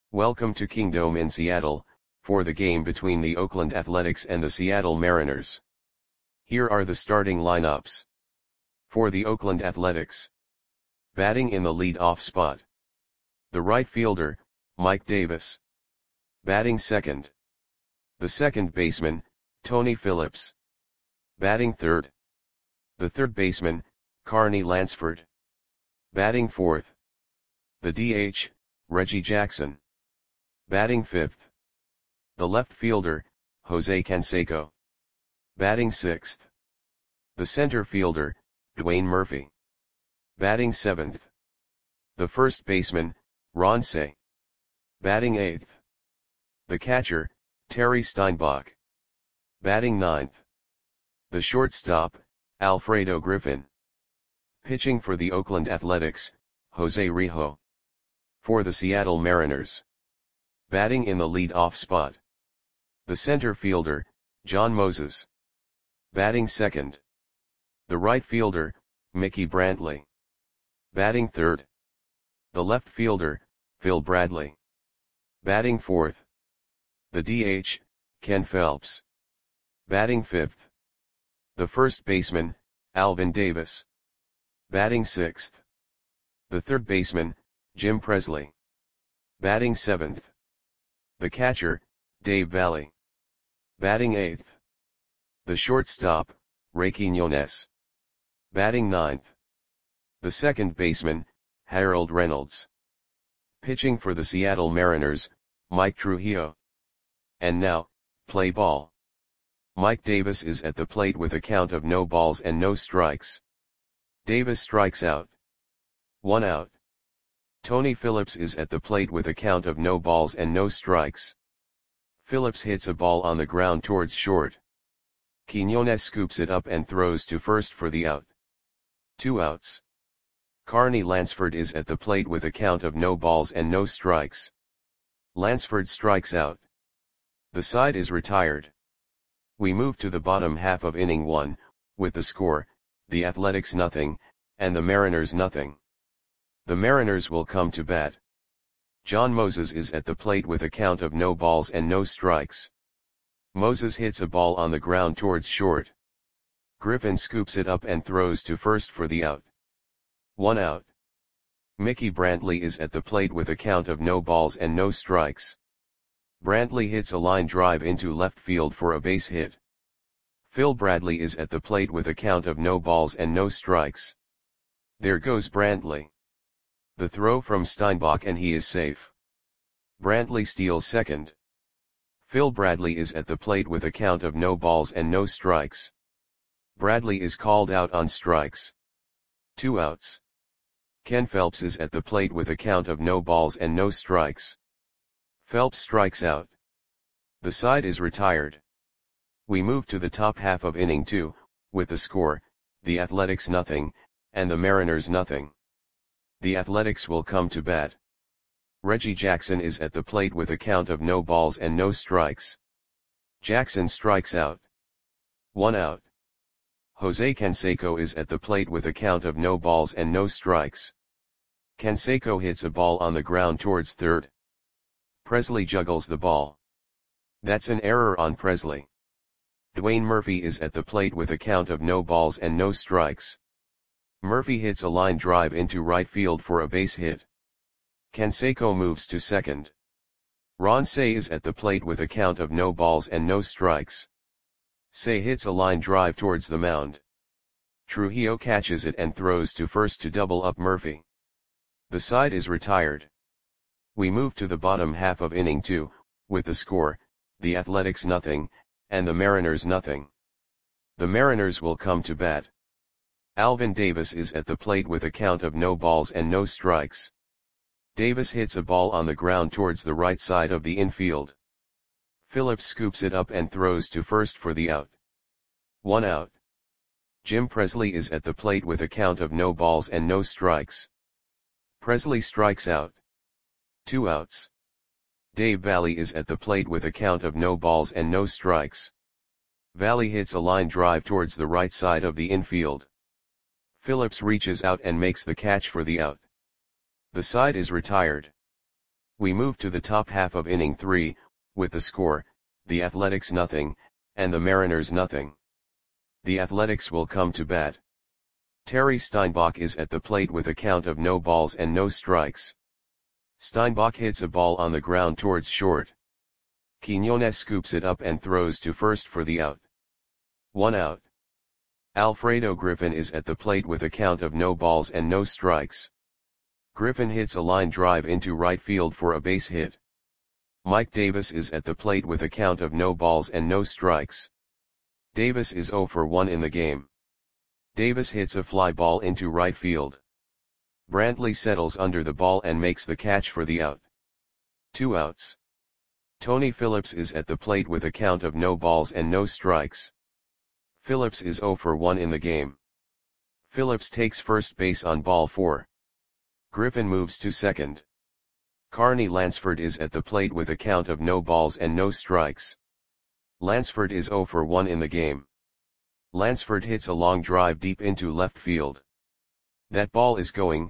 Welcome to Kingdome in Seattle, for the game between the Oakland Athletics and the Seattle Mariners. Here are the starting lineups. For the Oakland Athletics. Batting in the lead-off spot. The right fielder, Mike Davis. Batting second. The second baseman, Tony Phillips. Batting third. The third baseman, Carney Lansford. Batting fourth. The DH, Reggie Jackson. Batting fifth. The left fielder, Jose Canseco. Batting sixth. The center fielder, Dwayne Murphy. Batting seventh. The first baseman, Ron Cey. Batting eighth. The catcher, Terry Steinbach. Batting ninth. The shortstop, Alfredo Griffin. Pitching for the Oakland Athletics, Jose Rijo. For the Seattle Mariners. Batting in the lead-off spot. The center fielder, John Moses. Batting second. The right fielder, Mickey Brantley. Batting third. The left fielder, Phil Bradley. Batting fourth. The DH, Ken Phelps. Batting fifth. The first baseman, Alvin Davis. Batting sixth. The third baseman, Jim Presley. Batting seventh. The catcher, Dave Valle. Batting eighth. The shortstop, Ray Quiñones. Batting ninth. The second baseman, Harold Reynolds. Pitching for the Seattle Mariners, Mike Trujillo. And now, play ball. Mike Davis is at the plate with a count of no balls and no strikes. Davis strikes out. 1 out. Tony Phillips is at the plate with a count of no balls and no strikes. Phillips hits a ball on the ground towards short. Quiñones scoops it up and throws to first for the out. 2 outs. Carney Lansford is at the plate with a count of no balls and no strikes. Lansford strikes out. The side is retired. We move to the bottom half of inning 1, with the score, the Athletics 0, and the Mariners 0. The Mariners will come to bat. John Moses is at the plate with a count of no balls and no strikes. Moses hits a ball on the ground towards short. Griffin scoops it up and throws to first for the out. 1 out. Mickey Brantley is at the plate with a count of no balls and no strikes. Brantley hits a line drive into left field for a base hit. Phil Bradley is at the plate with a count of no balls and no strikes. There goes Brantley. The throw from Steinbach and he is safe. Brantley steals second. Phil Bradley is at the plate with a count of no balls and no strikes. Bradley is called out on strikes. 2 outs. Ken Phelps is at the plate with a count of no balls and no strikes. Phelps strikes out. The side is retired. We move to the top half of inning 2, with the score, the Athletics 0, and the Mariners 0. The Athletics will come to bat. Reggie Jackson is at the plate with a count of no balls and no strikes. Jackson strikes out. 1 out. Jose Canseco is at the plate with a count of no balls and no strikes. Canseco hits a ball on the ground towards third. Presley juggles the ball. That's an error on Presley. Dwayne Murphy is at the plate with a count of no balls and no strikes. Murphy hits a line drive into right field for a base hit. Canseco moves to second. Ron Cey is at the plate with a count of no balls and no strikes. Cey hits a line drive towards the mound. Trujillo catches it and throws to first to double up Murphy. The side is retired. We move to the bottom half of inning 2, with the score, the Athletics 0, and the Mariners 0. The Mariners will come to bat. Alvin Davis is at the plate with a count of no balls and no strikes. Davis hits a ball on the ground towards the right side of the infield. Phillips scoops it up and throws to first for the out. 1 out. Jim Presley is at the plate with a count of no balls and no strikes. Presley strikes out. 2 outs. Dave Valle is at the plate with a count of no balls and no strikes. Valle hits a line drive towards the right side of the infield. Phillips reaches out and makes the catch for the out. The side is retired. We move to the top half of inning 3, with the score, the Athletics nothing, and the Mariners nothing. The Athletics will come to bat. Terry Steinbach is at the plate with a count of no balls and no strikes. Steinbach hits a ball on the ground towards short. Quiñones scoops it up and throws to first for the out. 1 out. Alfredo Griffin is at the plate with a count of no balls and no strikes. Griffin hits a line drive into right field for a base hit. Mike Davis is at the plate with a count of no balls and no strikes. Davis is 0 for 1 in the game. Davis hits a fly ball into right field. Brantley settles under the ball and makes the catch for the out. 2 outs. Tony Phillips is at the plate with a count of no balls and no strikes. Phillips is 0 for 1 in the game. Phillips takes first base on ball 4. Griffin moves to second. Carney Lansford is at the plate with a count of no balls and no strikes. Lansford is 0 for 1 in the game. Lansford hits a long drive deep into left field. That ball is gone.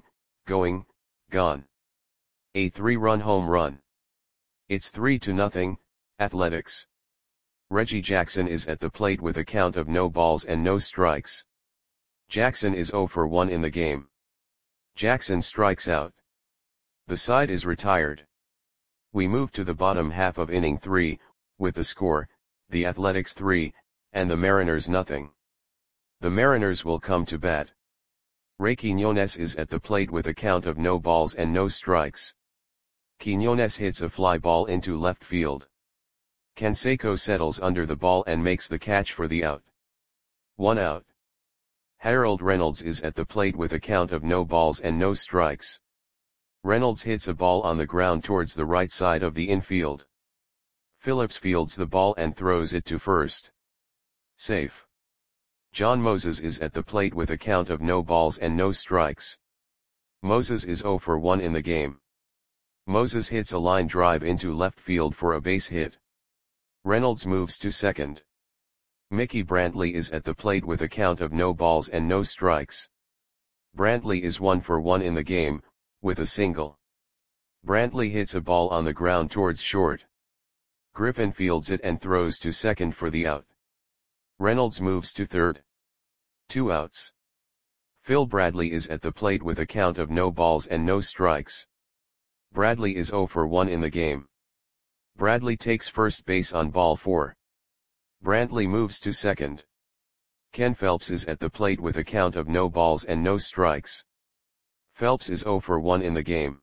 A 3-run home run. It's 3-0, Athletics. Reggie Jackson is at the plate with a count of no balls and no strikes. Jackson is 0 for 1 in the game. Jackson strikes out. The side is retired. We move to the bottom half of inning 3, with the score, the Athletics 3, and the Mariners nothing. The Mariners will come to bat. Ray Quiñones is at the plate with a count of no balls and no strikes. Quiñones hits a fly ball into left field. Canseco settles under the ball and makes the catch for the out. 1 out. Harold Reynolds is at the plate with a count of no balls and no strikes. Reynolds hits a ball on the ground towards the right side of the infield. Phillips fields the ball and throws it to first. Safe. John Moses is at the plate with a count of no balls and no strikes. Moses is 0 for 1 in the game. Moses hits a line drive into left field for a base hit. Reynolds moves to second. Mickey Brantley is at the plate with a count of no balls and no strikes. Brantley is 1 for 1 in the game, with a single. Brantley hits a ball on the ground towards short. Griffin fields it and throws to second for the out. Reynolds moves to third. 2 outs. Phil Bradley is at the plate with a count of no balls and no strikes. Bradley is 0 for 1 in the game. Bradley takes first base on ball 4. Brantley moves to second. Ken Phelps is at the plate with a count of no balls and no strikes. Phelps is 0 for 1 in the game.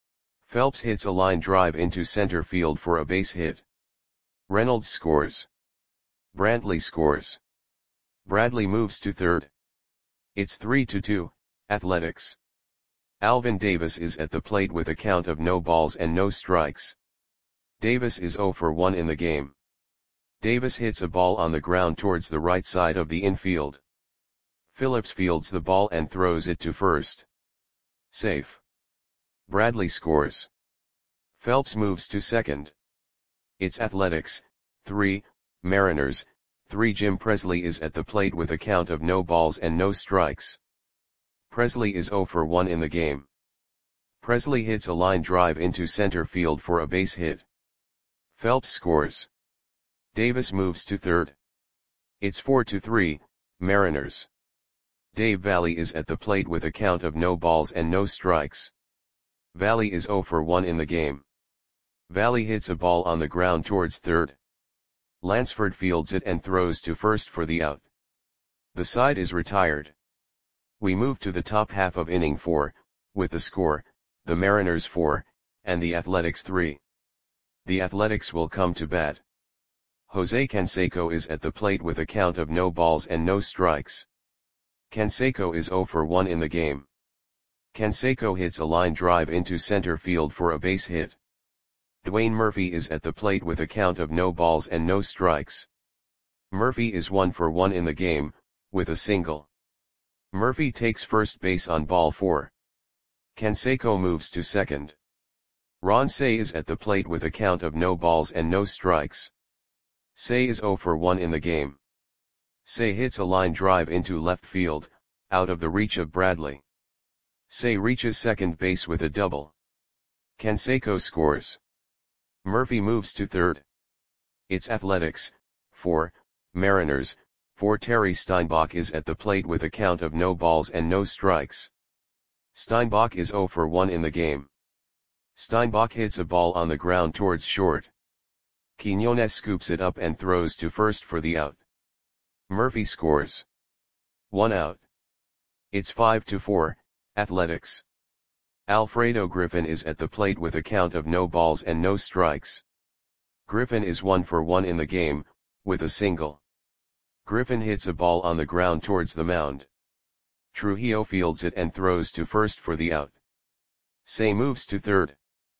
Phelps hits a line drive into center field for a base hit. Reynolds scores. Brantley scores. Bradley moves to third. It's 3-2, Athletics. Alvin Davis is at the plate with a count of no balls and no strikes. Davis is 0 for 1 in the game. Davis hits a ball on the ground towards the right side of the infield. Phillips fields the ball and throws it to first. Safe. Bradley scores. Phelps moves to second. It's Athletics, 3, Mariners, 3. Jim Presley is at the plate with a count of no balls and no strikes. Presley is 0 for 1 in the game. Presley hits a line drive into center field for a base hit. Phelps scores. Davis moves to third. It's 4-3, Mariners. Dave Valley is at the plate with a count of no balls and no strikes. Valley is 0 for 1 in the game. Valley hits a ball on the ground towards third. Lansford fields it and throws to first for the out. The side is retired. We move to the top half of inning 4, with the score, the Mariners 4, and the Athletics 3. The Athletics will come to bat. Jose Canseco is at the plate with a count of no balls and no strikes. Canseco is 0 for 1 in the game. Canseco hits a line drive into center field for a base hit. Dwayne Murphy is at the plate with a count of no balls and no strikes. Murphy is 1 for 1 in the game, with a single. Murphy takes first base on ball 4. Canseco moves to second. Ron Cey is at the plate with a count of no balls and no strikes. Cey is 0 for 1 in the game. Cey hits a line drive into left field, out of the reach of Bradley. Cey reaches second base with a double. Canseco scores. Murphy moves to third. It's Athletics, 4, Mariners, 4. Terry Steinbach is at the plate with a count of no balls and no strikes. Steinbach is 0 for 1 in the game. Steinbach hits a ball on the ground towards short. Quiñones scoops it up and throws to first for the out. Murphy scores. 1 out. It's 5-4, Athletics. Alfredo Griffin is at the plate with a count of no balls and no strikes. Griffin is 1 for 1 in the game, with a single. Griffin hits a ball on the ground towards the mound. Trujillo fields it and throws to first for the out. Say moves to third.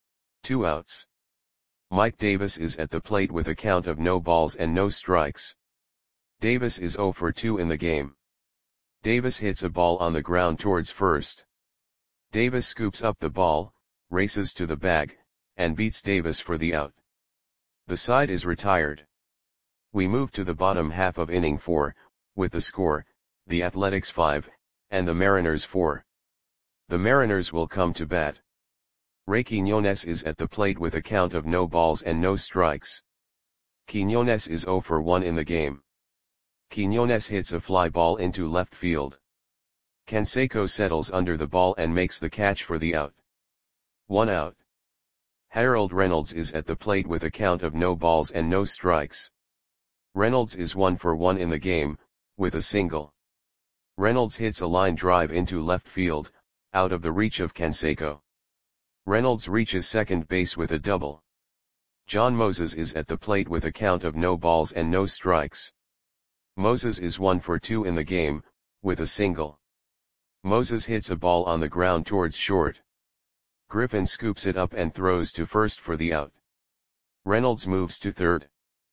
2 outs. Mike Davis is at the plate with a count of no balls and no strikes. Davis is 0 for 2 in the game. Davis hits a ball on the ground towards first. Davis scoops up the ball, races to the bag, and beats Davis for the out. The side is retired. We move to the bottom half of inning 4, with the score, the Athletics 5, and the Mariners 4. The Mariners will come to bat. Ray Quiñones is at the plate with a count of no balls and no strikes. Quiñones is 0 for 1 in the game. Quiñones hits a fly ball into left field. Canseco settles under the ball and makes the catch for the out. 1 out. Harold Reynolds is at the plate with a count of no balls and no strikes. Reynolds is 1 for 1 in the game, with a single. Reynolds hits a line drive into left field, out of the reach of Canseco. Reynolds reaches second base with a double. John Moses is at the plate with a count of no balls and no strikes. Moses is 1 for 2 in the game, with a single. Moses hits a ball on the ground towards short. Griffin scoops it up and throws to first for the out. Reynolds moves to third.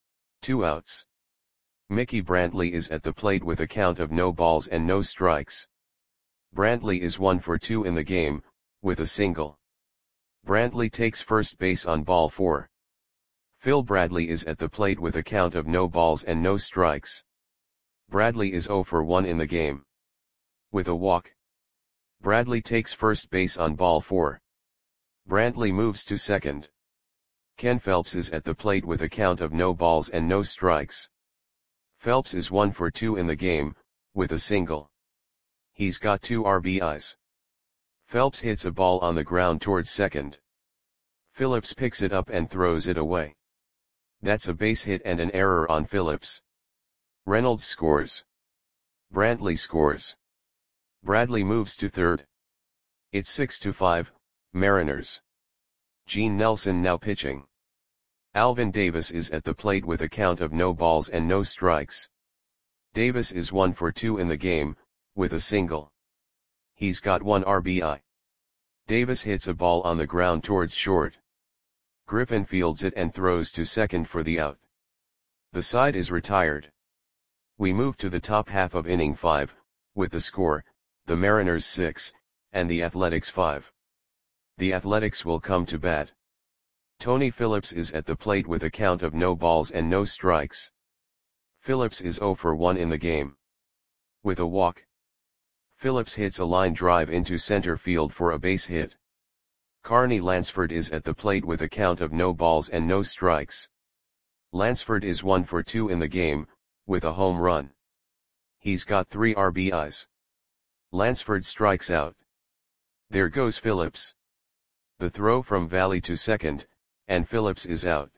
2 outs. Mickey Brantley is at the plate with a count of no balls and no strikes. Brantley is 1 for 2 in the game, with a single. Brantley takes first base on ball 4. Phil Bradley is at the plate with a count of no balls and no strikes. Bradley is 0 for 1 in the game. With a walk. Bradley takes first base on ball 4. Brantley moves to second. Ken Phelps is at the plate with a count of no balls and no strikes. Phelps is 1 for 2 in the game, with a single. He's got 2 RBIs. Phelps hits a ball on the ground towards second. Phillips picks it up and throws it away. That's a base hit and an error on Phillips. Reynolds scores. Brantley scores. Bradley moves to third. It's 6-5, Mariners. Gene Nelson now pitching. Alvin Davis is at the plate with a count of no balls and no strikes. Davis is 1 for 2 in the game, with a single. He's got 1 RBI. Davis hits a ball on the ground towards short. Griffin fields it and throws to second for the out. The side is retired. We move to the top half of inning 5, with the score, the Mariners 6, and the Athletics 5. The Athletics will come to bat. Tony Phillips is at the plate with a count of no balls and no strikes. Phillips is 0 for 1 in the game. With a walk. Phillips hits a line drive into center field for a base hit. Carney Lansford is at the plate with a count of no balls and no strikes. Lansford is 1 for 2 in the game, with a home run. He's got 3 RBIs. Lansford strikes out. There goes Phillips. The throw from Valley to second, and Phillips is out.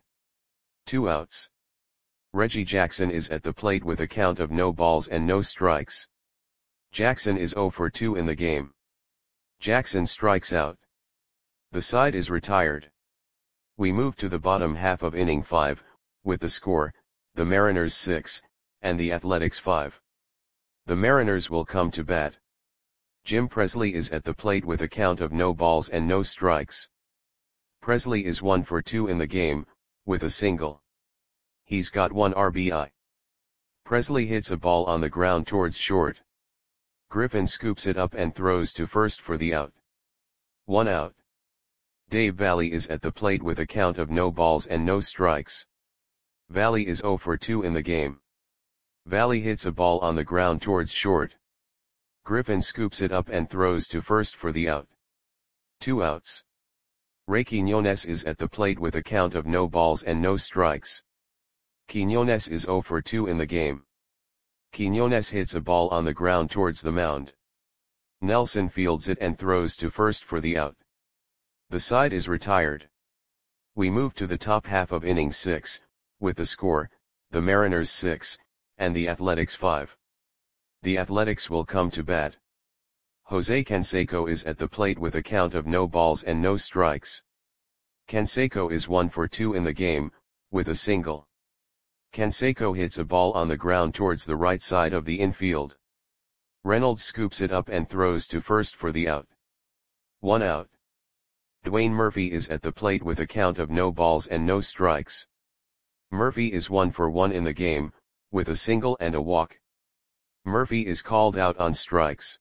2 outs. Reggie Jackson is at the plate with a count of no balls and no strikes. Jackson is 0 for 2 in the game. Jackson strikes out. The side is retired. We move to the bottom half of inning 5, with the score, the Mariners 6, and the Athletics 5. The Mariners will come to bat. Jim Presley is at the plate with a count of no balls and no strikes. Presley is 1 for 2 in the game, with a single. He's got 1 RBI. Presley hits a ball on the ground towards short. Griffin scoops it up and throws to first for the out. 1 out. Dave Valley is at the plate with a count of no balls and no strikes. Valley is 0 for 2 in the game. Valley hits a ball on the ground towards short. Griffin scoops it up and throws to first for the out. 2 outs. Ray Quiñones is at the plate with a count of no balls and no strikes. Quiñones is 0 for 2 in the game. Quiñones hits a ball on the ground towards the mound. Nelson fields it and throws to first for the out. The side is retired. We move to the top half of inning 6, with the score, the Mariners 6, and the Athletics 5. The Athletics will come to bat. Jose Canseco is at the plate with a count of no balls and no strikes. Canseco is 1 for 2 in the game, with a single. Canseco hits a ball on the ground towards the right side of the infield. Reynolds scoops it up and throws to first for the out. 1 out. Dwayne Murphy is at the plate with a count of no balls and no strikes. Murphy is 1 for 1 in the game, with a single and a walk. Murphy is called out on strikes.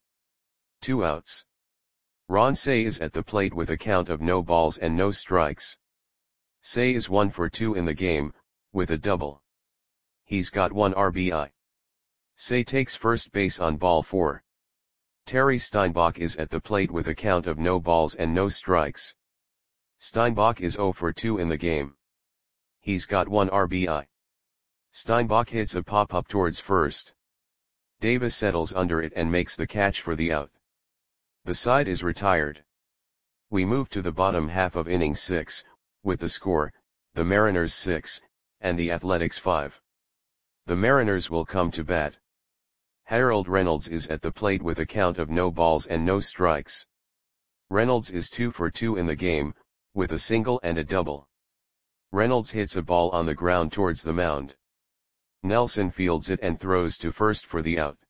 2 outs. Ron Cey is at the plate with a count of no balls and no strikes. Cey is 1 for 2 in the game, with a double. He's got 1 RBI. Cey takes first base on ball 4. Terry Steinbach is at the plate with a count of no balls and no strikes. Steinbach is 0 for 2 in the game. He's got 1 RBI. Steinbach hits a pop-up towards first. Davis settles under it and makes the catch for the out. The side is retired. We move to the bottom half of inning 6, with the score, the Mariners 6, and the Athletics 5. The Mariners will come to bat. Harold Reynolds is at the plate with a count of no balls and no strikes. Reynolds is 2 for 2 in the game, with a single and a double. Reynolds hits a ball on the ground towards the mound. Nelson fields it and throws to first for the out.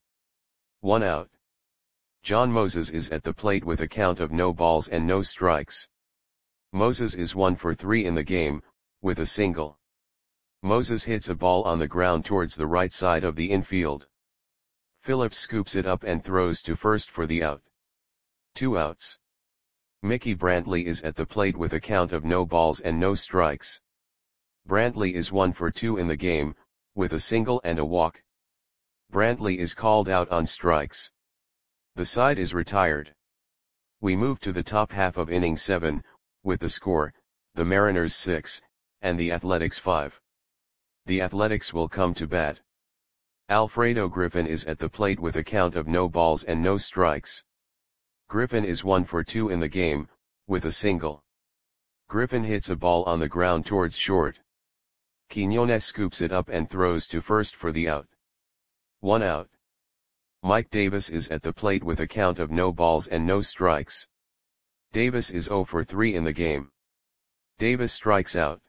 1 out. John Moses is at the plate with a count of no balls and no strikes. Moses is 1 for 3 in the game, with a single. Moses hits a ball on the ground towards the right side of the infield. Phillips scoops it up and throws to first for the out. 2 outs. Mickey Brantley is at the plate with a count of no balls and no strikes. Brantley is 1 for 2 in the game, with a single and a walk. Brantley is called out on strikes. The side is retired. We move to the top half of inning 7, with the score, the Mariners 6, and the Athletics 5. The Athletics will come to bat. Alfredo Griffin is at the plate with a count of no balls and no strikes. Griffin is 1 for 2 in the game, with a single. Griffin hits a ball on the ground towards short. Quiñones scoops it up and throws to first for the out. 1 out. Mike Davis is at the plate with a count of no balls and no strikes. Davis is 0 for 3 in the game. Davis strikes out.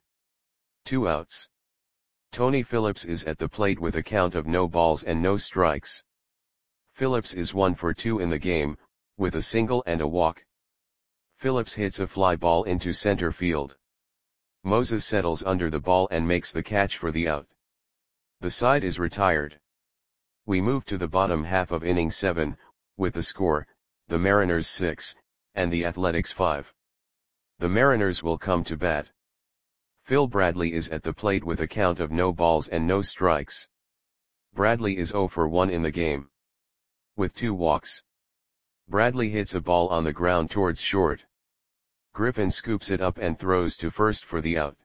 2 outs. Tony Phillips is at the plate with a count of no balls and no strikes. Phillips is 1 for 2 in the game, with a single and a walk. Phillips hits a fly ball into center field. Moses settles under the ball and makes the catch for the out. The side is retired. We move to the bottom half of inning 7, with the score, the Mariners 6, and the Athletics 5. The Mariners will come to bat. Phil Bradley is at the plate with a count of no balls and no strikes. Bradley is 0 for 1 in the game, with 2 walks. Bradley hits a ball on the ground towards short. Griffin scoops it up and throws to first for the out.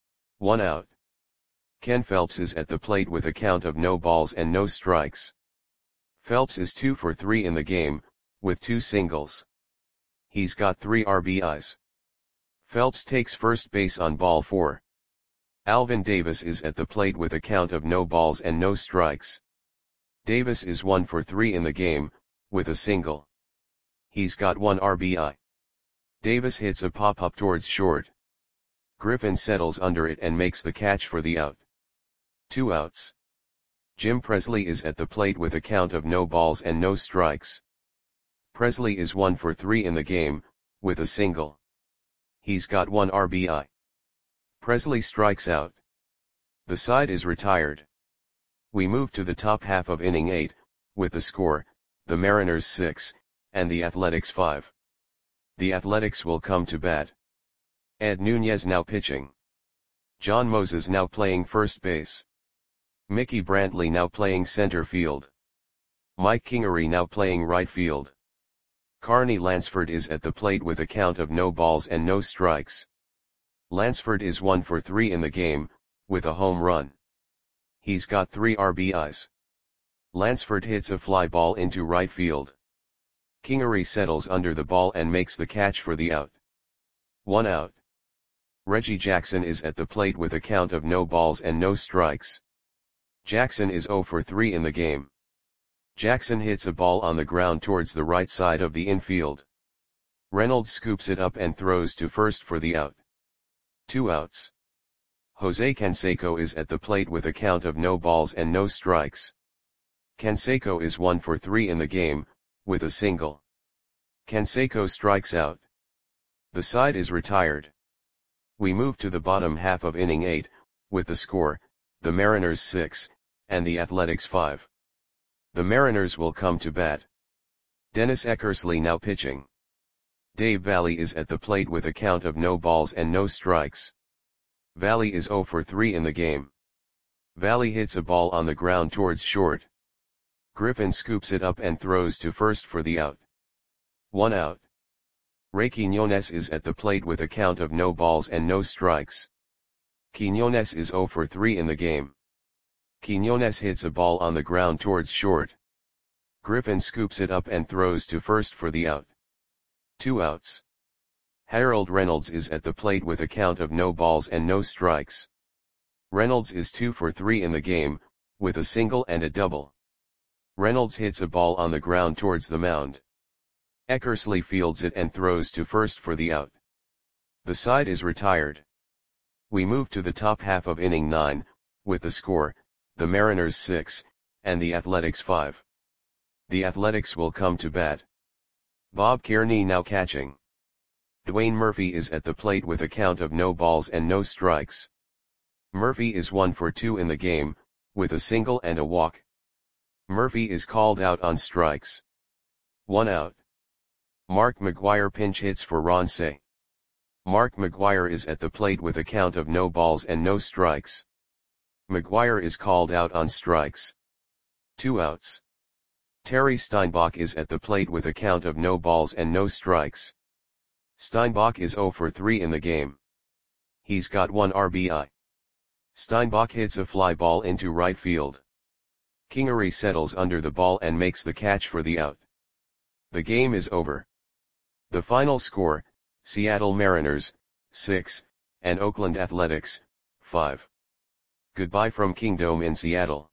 1 out. Ken Phelps is at the plate with a count of no balls and no strikes. Phelps is 2 for 3 in the game, with 2 singles. He's got 3 RBIs. Phelps takes first base on ball 4. Alvin Davis is at the plate with a count of no balls and no strikes. Davis is 1 for 3 in the game, with a single. He's got 1 RBI. Davis hits a pop-up towards short. Griffin settles under it and makes the catch for the out. 2 outs. Jim Presley is at the plate with a count of no balls and no strikes. Presley is 1 for 3 in the game, with a single. He's got 1 RBI. Presley strikes out. The side is retired. We move to the top half of inning 8, with the score, the Mariners 6, and the Athletics 5. The Athletics will come to bat. Ed Nunez now pitching. John Moses now playing first base. Mickey Brantley now playing center field. Mike Kingery now playing right field. Carney Lansford is at the plate with a count of no balls and no strikes. Lansford is 1 for 3 in the game, with a home run. He's got 3 RBIs. Lansford hits a fly ball into right field. Kingery settles under the ball and makes the catch for the out. 1 out. Reggie Jackson is at the plate with a count of no balls and no strikes. Jackson is 0 for 3 in the game. Jackson hits a ball on the ground towards the right side of the infield. Reynolds scoops it up and throws to first for the out. 2 outs. Jose Canseco is at the plate with a count of no balls and no strikes. Canseco is 1 for 3 in the game, with a single. Canseco strikes out. The side is retired. We move to the bottom half of inning 8, with the score, the Mariners 6, and the Athletics 5. The Mariners will come to bat. Dennis Eckersley now pitching. Dave Valle is at the plate with a count of no balls and no strikes. Valle is 0 for 3 in the game. Valle hits a ball on the ground towards short. Griffin scoops it up and throws to first for the out. 1 out. Ray Quiñones is at the plate with a count of no balls and no strikes. Quiñones is 0 for 3 in the game. Quiñones hits a ball on the ground towards short. Griffin scoops it up and throws to first for the out. 2 outs. Harold Reynolds is at the plate with a count of no balls and no strikes. Reynolds is 2 for 3 in the game, with a single and a double. Reynolds hits a ball on the ground towards the mound. Eckersley fields it and throws to first for the out. The side is retired. We move to the top half of inning 9, with the score, the Mariners 6, and the Athletics 5. The Athletics will come to bat. Bob Kearney now catching. Dwayne Murphy is at the plate with a count of no balls and no strikes. Murphy is 1 for 2 in the game, with a single and a walk. Murphy is called out on strikes. 1 out. Mark McGwire pinch hits for Ron Cey. Mark McGwire is at the plate with a count of no balls and no strikes. McGwire is called out on strikes. 2 outs. Terry Steinbach is at the plate with a count of no balls and no strikes. Steinbach is 0 for 3 in the game. He's got 1 RBI. Steinbach hits a fly ball into right field. Kingery settles under the ball and makes the catch for the out. The game is over. The final score, Seattle Mariners, 6, and Oakland Athletics, 5. Goodbye from Kingdome in Seattle.